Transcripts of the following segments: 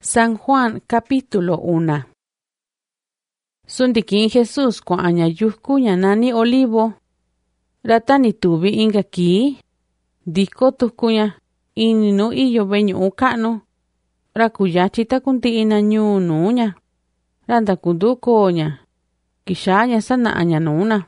San Juan capítulo 1. Sundikin Jesus kuaña yuku ña nani olivo. Ratani tuvi inga kii. Diko tukuña ininu iyo veñu ka'nu. Rakuyachi takunti ina ñuu nuña. Randa kundukoña. Kishaña sanaaña nuna.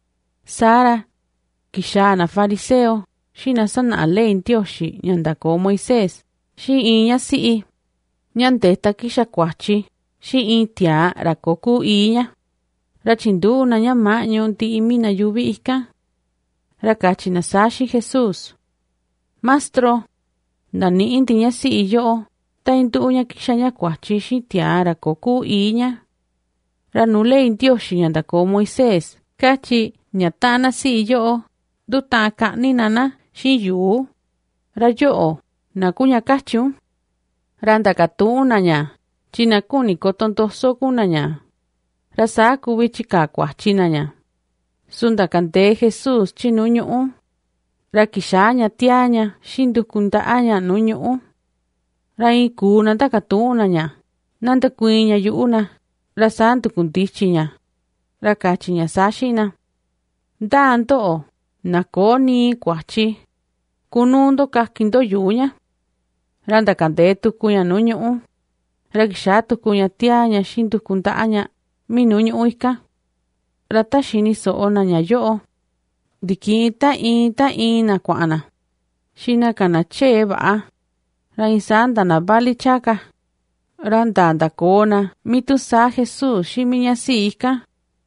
Sara kishana fariseo. Shina sanaa ley ntioxi ñandako Moisés. Shi iña si'i. Ñandeta kisha kuachi. Shi intia rakoku iña. Rachindu na ñamaño nti imina yuvi ika. Rakachi nasashi Jesus. Mastro, ndani inti ña si'i yo. Ta intu ña kisha ña kuachi shi tia rakoku iña. Ranule intioxi ñandako Moisés. Kachi ñatana si'i yo. Duta ka'ni nana shi yu. Rayo nakuña kachu. Randa katuna ña. China kuni kotontoso kuna ña. Rasa kubichika kuachina ña. Sunda kante Jesus chinu ñu'u. Rakishaña tiaña shindu kuntaaña nu ñu'u. Rai kuna takatuna ña. Nanda kuiña yu'una. Rasa ntukuntichi ña. Rakachi ña sashina. Danto nakoni kuachi. Kunundo kakindo yuña. Randa kante tukuña nu ñu'u. Rakisha tukuña tiaña shindu kuntaaña minu ñu'u ika. Rata shini so'ona ña yo'o. Diki ta ina kuana. Shina kana che va'a. Raisanda na bali chaka. Randa ndakona mitu sa Jesus shimiña si ika.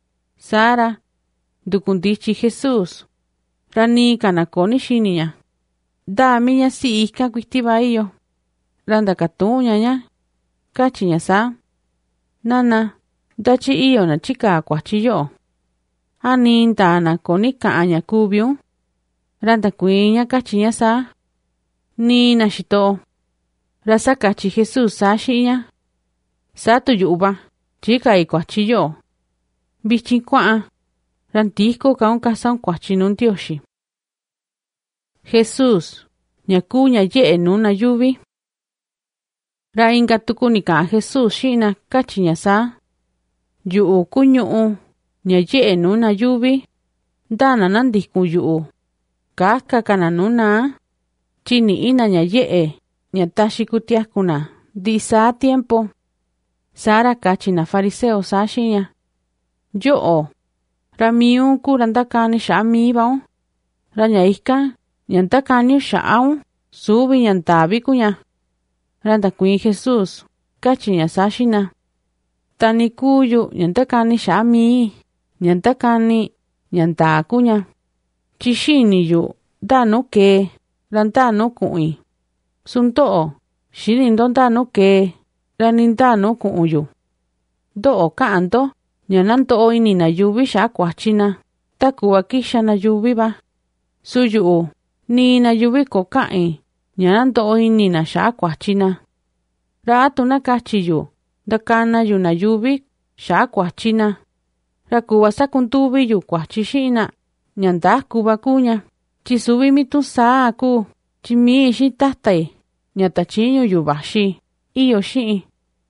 Sara dukundichi Jesus. Rani kana koni shiniña. Da miña si ika kuitiba iyo. Randa katuña ña. Kachi ña sa. Nana, dachi iyo na chika kuachi yo. Aninta na koni kaaña kubiu. Randa kuiña kachi ña sa. Ni na shito. Rasa kachi Jesus sa shiña. Sa tu yuba. Chika i kuachi yo. Bichin kuaa. Rantiko kaun kasaun kuachi nun tioshi. Jesus. Ñakuña ye nuna yuvi. Ra inga tukunika Jesus shina kachi ña sa. Yu'u kuñu'u ña ye nuna yuvi. Dana nandikun yu'u. Kaka kana nuna. Chini ina ña ye. Ña tashi kutiakuna. Di sa tiempo. Sara kachi na fariseo sa shiña. Yo'o. Ra miu kurandakani sha miibaun. Ra ña ika. Ñantakani sha'aun. Subi ñantabi kuña. Randa kuin Jesus. Kachi ña sashina. Tani kuyu ñantakani sha mii. Ñantakani ñantakuña. Chishini yu. Danu ke. Randanu ku'i. Sunto'o. Shinindo danu ke. Ranindanu ku'uyu. Do'o ka'anto. Ñananto'o inina yuvi sha kuachina. Takuwa kisha na yuvi ba. Suyu'u. Ni na yuvi ko ka'i. Ñananto'o inina sha kuachina. Ratu na kachiyu. Dakana yu na yuvi sha kuachina. Rakuwa sakuntubi yu kuachishina. Ñandakuba kuña. Chisubi mitu saa ku. Chimi shi tatai. Ñatachiño yu bashi. Iyo shi'i.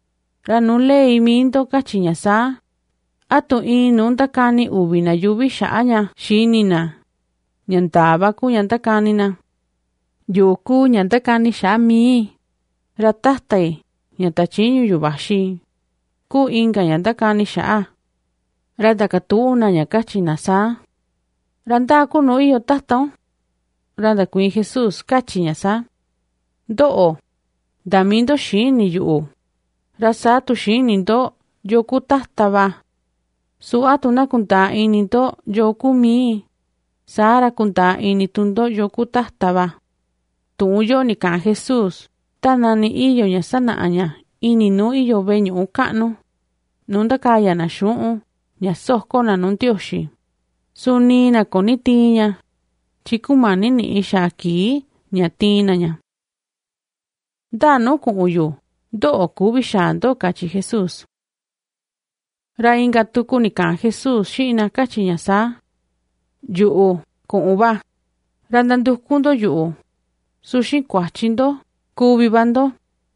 Ranule imindo kachiña sa. Atu inu ndakani ubi na yuvi sha'aña shinina. Ñantaba ku ñantakanina. Yuku ñantakani sha mii. Ratatai. Ñatachiño yu bashi. Ku inga ñantakani sha'a. Randakatuna ña kachina sa. Randaku no iyo tataun. Randa kuin Jesus kachiña sa. Do'o. Damindo shini yu'u. Rasatu shini ndo yoku tataba. Suatu na kunta ininto yoku mii. Sara kunta initundo yoku tataba. Tuyo ni ka Jesus. Tanani iyo ña sanaaña. Ininu iyo veñu ka'nu. Nunda kaya na shu'u. Ña soko na nun tioshi. Sunina koni tiña. Chikumani ni isha ki. Ña tina ña. Danu ku'uyu. Do'o kubishando kachi Jesus. Ra inga tuku ni ka Jesus shina kachi ña sa. Yu'u ku'uba. Randandukundo yu'u. Sushin kuachindo. Kubibando.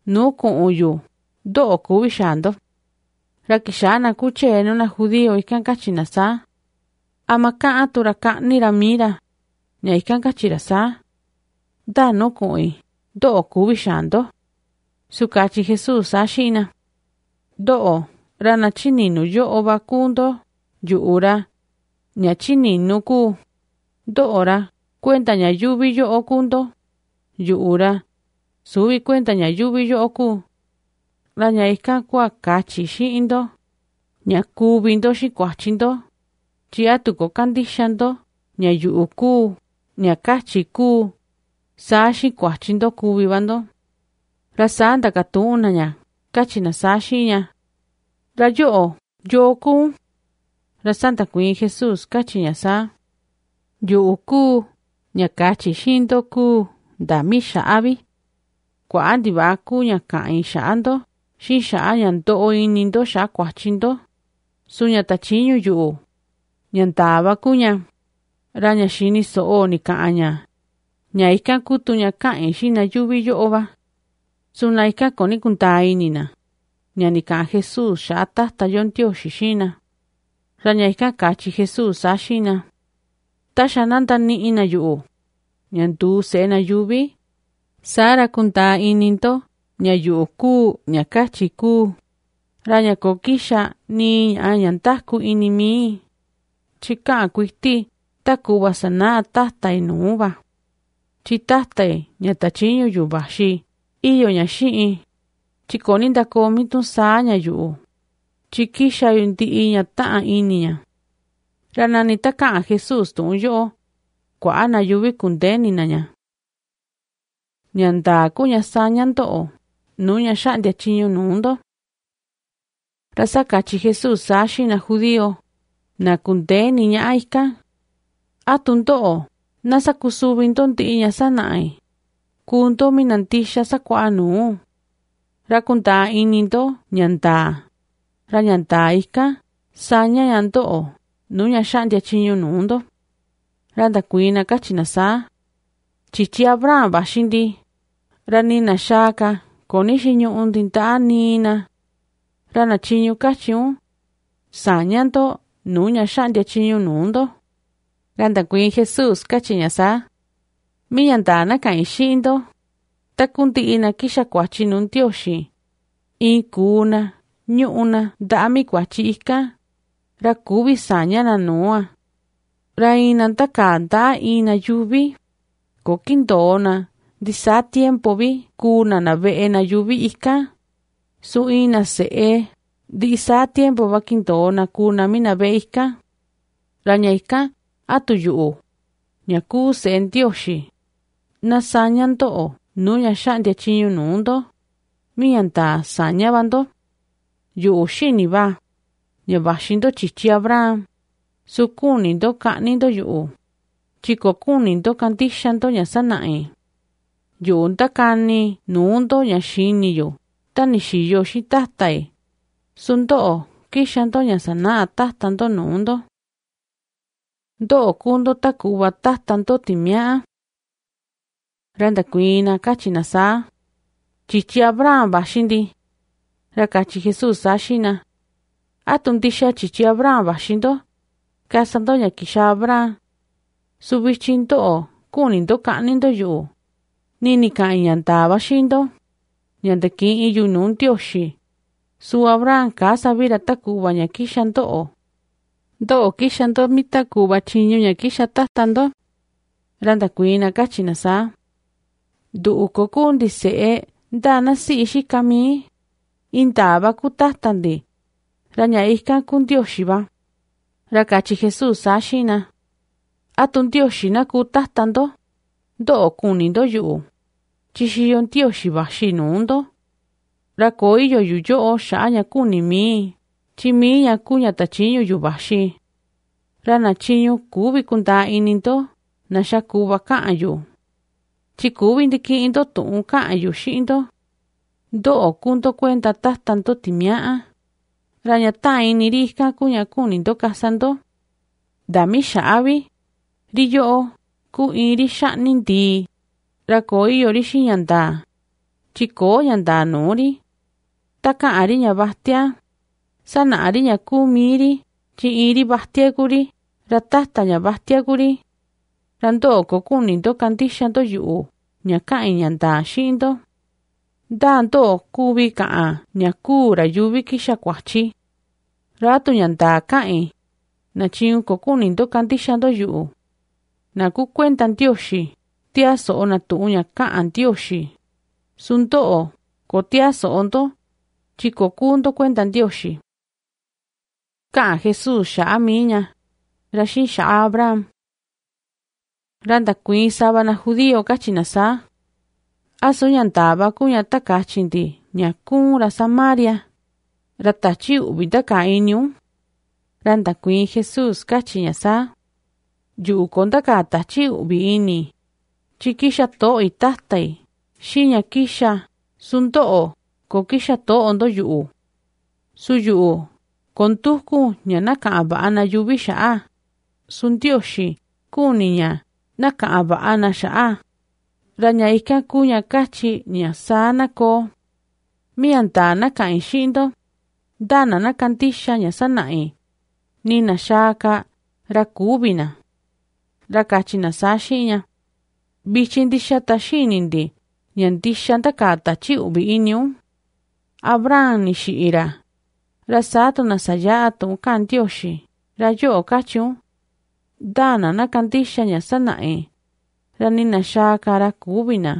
nuu ku'un yu ndo'o kuvi xaa ndo. Ra kixaa na kuchee nuna judío ikan kachi na saa: ama ka'an tu ra ka'ni ra mii ra, ña ikan kachi ra saa: ndaa nuu ku'in ndo'o kuvi xaa ndo. Su kachi Jesús saa xi'in na: ndo'o ra na chininu yo'o va kuu ndo, yu'u ra ña chininu kuu. Ndo'o ra kuenta ña yuvi yo'o kuu ndo, yu'u ra suvi kuenta ña yuvi yo'o kuu. Ra ña ikan kua kachi xi'in ndo: ña kuvi ndo xiin kuachi ndo, tyi atu ko kandixa ndo ña yu'u kuu, ña kachi kuu, saa xiin kuachi ndo kuvi va ndo. Ra saa ndakatu'un na ña, kachi na saa xi'in ña: ra yo'o, ¿yoo kuu? Ra sandakuiin Jesús kachi ña saa: yu'u kuu ña kachi xi'in ndo kuu nda mi xa'a vi. Kua'a ndiva'a kuu ña ka'in xa'a ndo xiin xa'a ña ndo'o ini ndo xa'a kuachi ndo, su ña tachiñu yu'u, ña ndaa va kuu ña. Ra ña xini so'o ni ka'an ña ikan kutu ña ka'in xiin na yuvi yo'o va. Su na ikan koni kundaa ini na ña ni ka'an Jesús xa'a Tata yo Ndioxi xiin na. Ra ña ikan kachi Jesús saa xiin na: taxa na ndani'i na yu'u, ña nduu se'e na yuvi, saa ra kundaa ini ndo ña yu'u kuu ña kachi kuu, ra ña ko kixa ni ña'a ña ndaku ini mii, tyi ka'an kuiti ta ku'va sanaa Tatai nuu va. Tyi Tatai ña tachiñu yu vaxi iyo ña xi'in, tyi koni ndakoo mitun saa ña yu'u, tyi kixa yu ndi'i ña ta'an ini ña. Ra nani ta ka'an Jesús tu'un yo'o, kua'a na yuvi kundeeni na ña. Ña ndaa kuu ña saña ndo'o nuu ña xa'ndia tyiñu nuu ndo. Ra sa kachi Jesús saa xiin na judío na kundeeni ña'a ikan: atu ndo'o na sakusuvi ndo ndi'i ña sana'i, kuu ndo mina ndixa sakua'a nuu. Ra kundaa ini ndo ña ndaa, ra ña ndaa ikan saña ña ndo'o nuu ña xa'ndia tyiñu nuu ndo. Ra ndakuiin na kachi na saa: chichi Abraham vaxi ndi, ra ni na xaa ka koni xiñu'u ndi nta'a nii na. Ra na chiñu kachi un saña ndo nuu ña xa'ndia tyiñu nuu ndo. Ra ndakuiin Jesús kachi ña saa: mi ña ndaa na ka'in xi'in ndo, taku ndi'i na kixa kuachi nuu Ndioxi, in kuu na ñu'u na nda'a mi kuachi ikan, ra kuvi saña na nua. Ra in na ndakaa nda'a in na yuvi, ko kindoo na ndisaa tiempo vi kuu na ve'e na yuvi ikan. Su in na se'e ndi'i saa tiempo va kindoo na kuu na mi na ve'e ikan. Ra ña ikan atu yu'u, ña kuu se'e Ndioxi, na saña ndo'o nuu ña xa'ndia tyiñu nuu ndo, mi ña ndaa saña va ndo. Yu'u xini va ña vaxi ndo chichi Abraham, su kuni ndo ka'ni ndo yu'u, tyi ko kuni ndo kandixa ndo ña sana'i. Yu'u ndakani nuu ndo ña xini yu ta ni xiyo xiin Tatai, su ndo'o kixa ndo ña sanaa Tata ndo nuu ndo. Ndo'o kuu ndo ta ku'va tata ndo timia'a. Ra ndakuiin na kachi na saa: chichi Abraham vaxi ndi. Ra kachi Jesús saa xiin na: atu ndixa chichi Abraham vaxi ndo, kasa ndo ña kixa Abraham. Su vichi ndo'o kuni ndo ka'ni ndo yu'u, ni ka'in ña ndaa va xiin ndo, ña ndaki'in yu nuu Ndioxi. Su Abraham kasa vi ra ta ku'va ña kixa ndo'o. Ndo'o kixa ndo mi ta ku'va tyiñu ña kixa tata ndo. Ra ndakuiin na kachi na saa: ndu'u ko kuu ndi se'e ndaa na si'i xika mii, indaa va kuu tata ndi, ra ña ikan kuu Ndioxi va. Ra kachi Jesús saa xiin na: atu Ndioxi na kuu tata ndo, ndo'o kuni ndo yu'u, tyi xiyo Ndioxi vaxi nuu ndo. Ra ko iyo yu yo'o xa'a ña kuni mii, tyi mii ña kuu ña tachiñu yu vaxi. Ra na chiñu kuvi kundaa ini ndo na xa kuva ka'an yu, tyi kuvi ndiki'in ndo tu'un ka'an yu xi'in ndo. Ndo'o kuu ndo kuenda tata ndo timia'a, ra ña ta'an ini ri ikan kuu ña kuni ndo kasa ndo. Nda mi xa'a vi, ri yo'o kuu in ri xa'ni ndii, ra ko iyo ri xiin ña ndaa, Chiko ña ndaa nuuri. Ta ka'an ri ña vatia. Sana'a ri ña kuu miiri tyi in ri vatia kuri. Ra tata ña vatia kuri. Ra ndo'o ko kunindo kandixanto yu'u ña ka'in ña ndaa xi'indo. Ndaa ndo'o kuvi ka'an ña kuu ra yuvi kixa kuatyi. Ra atu ña ndaa ka'in na tyiñu ko kunindo kandixanto yu'u. Na ku kuenda Ndioxi tiaso'o na tu'un ña ka'an Ndioxi. Su ndo'o ko tiaso'ondo tyi ko kuundo kuenda Ndioxi. Ka'an Jesús xa'a miña ra xiin xa'a Abraham. Ra ndakuiin sava na judío katyi na saa: Asu ña ndaa va kuu ña ta katyi ndi ña kuun ra Samaria, ra tatyi u'vi ndakaa iniun. Ra ndakuiin Jesús katyi ña saa: Yu'u ko ndakaa tatyi u'vi ini, tyi kixa to'i tatai xi ña kixa, su ndo'o ko kixa to'ondo yu'u. Su yu'u ko nduku ña naka'an va'a na yuvi xa'a, su Ndioxi kuni ña naka'an va'a na xa'a. Ra ña ikan kuu ña katyi ña saa na koo. Mia ndaa naka'in xi'indo, ndana na kandixa ña sana'i, ni na xaaka ra kuvi na. Ra katyi na saa xi'in ña: Vityi ndixa ta xini ndi ña ndixa ndakaa tatyi u'vi iniun. Abraham ni xi'i ra. Ra saatu na saya'a tu'un ka'an Ndioxi, ra yo'o katyun: Ndana na kandixa ña sana'i, ra ni na xaaka ra kuvi na.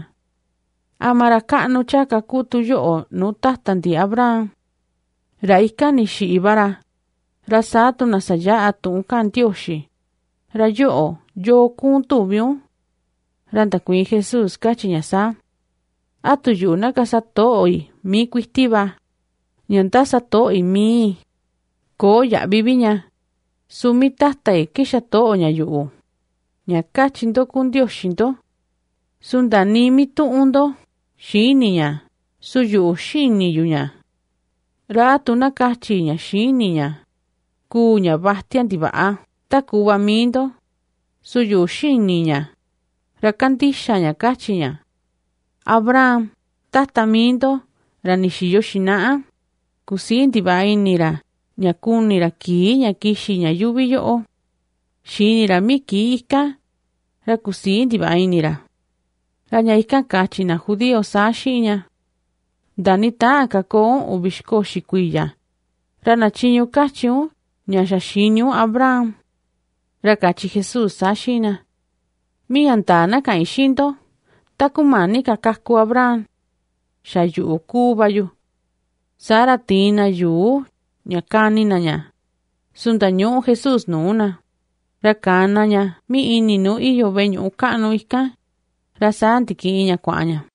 Ama ra ka'nu tyaka kutu yo'o nuu tata ndi Abraham. Ra ikan ni xi'i va ra. Ra saatu na saya'a tu'un ka'an Ndioxi, ra yo'o yoo kuun tuviun. Ra ndakuiin Jesús katyi ña saa: Atu yu'u na kasato'i mii kuiti va, ña ndasato'i mii. Koo ya'vi vi ña, su mi tatai kixa to'o ña yu'u. Ña katyindo kuu Ndioxindo. Su nda nii mi tu'undo xini ña, su yu'u xini yu ña. Ra atu na katyi ña xini ña, kuu ña vatia ndiva'a ta kuva miindo, su yu'u xini ña, ra kandixa ña katyi ña. Abraham, tata miindo, ra ni xiyo xina'a, kusii ndiva'a ini ra ña kuni ra kii ña kixi ña yuvi yo'o. Xini ra mi kii ikan, ra kusii ndiva'a ini ra. Ra ña ikan katyi na judío saa xi'in ña: Ndani ta'an ka koon 20 kuiya, ra na tyiñu katyiun ña xa xiniun Abraham. Ra katyi Jesús saa xi'in na: Mia ndaa naka'in xi'indo, ta kumani ka kaku Abraham, xa yu'u kuu va yu. Saa ra tiin na yuu ña kani na ña, su ndañu'u Jesús nuu na. Ra kana ña mi ini nuu iyo ve'e ñu'u ka'nu ikan, ra saa ndiki'in ña kua'an ña.